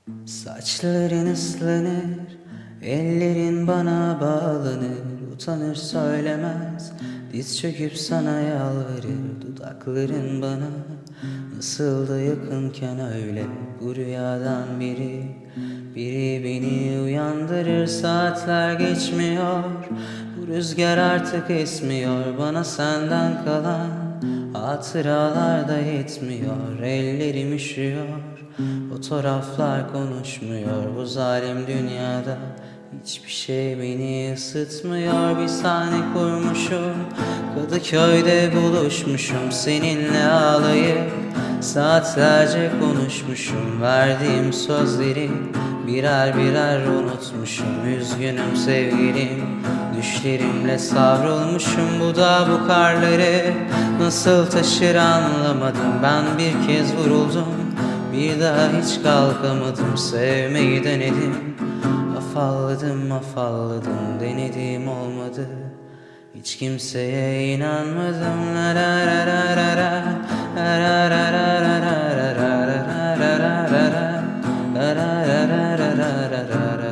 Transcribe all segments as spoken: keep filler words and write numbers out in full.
Saçların ıslanır, ellerin bana bağlanır. Utanır söylemez, diz çöküp sana yalvarır. Dudakların bana nasıl da yakınken öyle. Bu rüyadan biri, biri beni uyandırır. Saatler geçmiyor, bu rüzgar artık esmiyor. Bana senden kalan hatıralar da yetmiyor. Ellerim üşüyor, fotoğraflar konuşmuyor. Bu zalim dünyada hiçbir şey beni ısıtmıyor. Bir sahne kurmuşum, Kadıköy'de buluşmuşum. Seninle ağlayıp saatlerce konuşmuşum. Verdiğim sözleri birer birer unutmuşum. Üzgünüm sevgilim, düşlerimle savrulmuşum. Bu da bu karları nasıl taşır anlamadım. Ben bir kez vuruldum, bir daha hiç kalkamadım. Sevmeyi denedim, afalladım afalladım. Denedim olmadı, hiç kimseye inanmadım. La la la la la la, la la la la la la, la la la la la la la, la la la la la la la,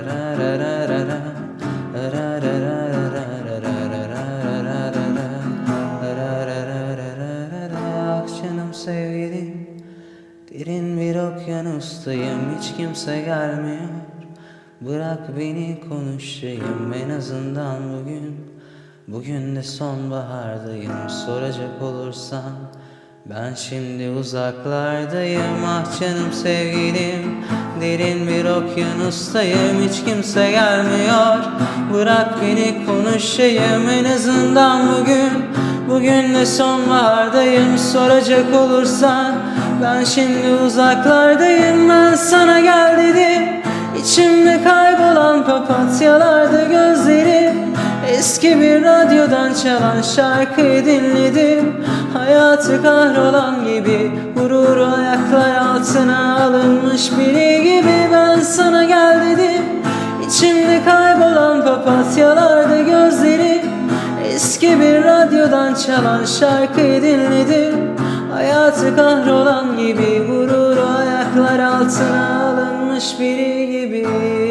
canım sevgilim, derin bir okyanustayım. Hiç kimse gelmiyor, bırak beni konuşayım. En azından bugün, bugün de sonbahardayım. Soracak olursan ben şimdi uzaklardayım. Ah canım sevgilim, derin bir okyanustayım. Hiç kimse gelmiyor, bırak beni konuşayım. En azından bugün, bugün de sonbahardayım. Soracak olursan ben şimdi uzaklardayım. Ben sana gel dedim, İçimde kaybolan papatyalarda gözlerim. Eski bir radyodan çalan şarkıyı dinledim. Hayatı kahrolan gibi, gururu ayaklar altına alınmış biri gibi. Ben sana gel dedim, İçimde kaybolan papatyalarda gözlerim. Eski bir radyodan çalan şarkıyı dinledim. Hayatı kahrolan gibi, gururu ayaklar altına alınmış biri gibi.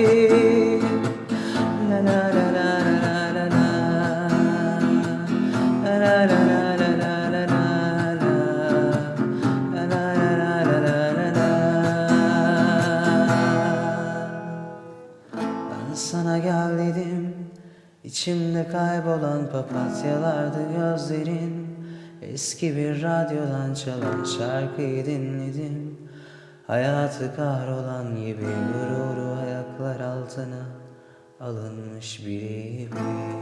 La la la la la la la, la la la la la la la, la la la la la la la. Ben sana gel dedim, İçimde kaybolan papatyalardı gözlerin. Eski bir radyodan çalan şarkıyı dinledim. Hayatı kahrolan gibi, gururu ayaklar altına alınmış biri gibi.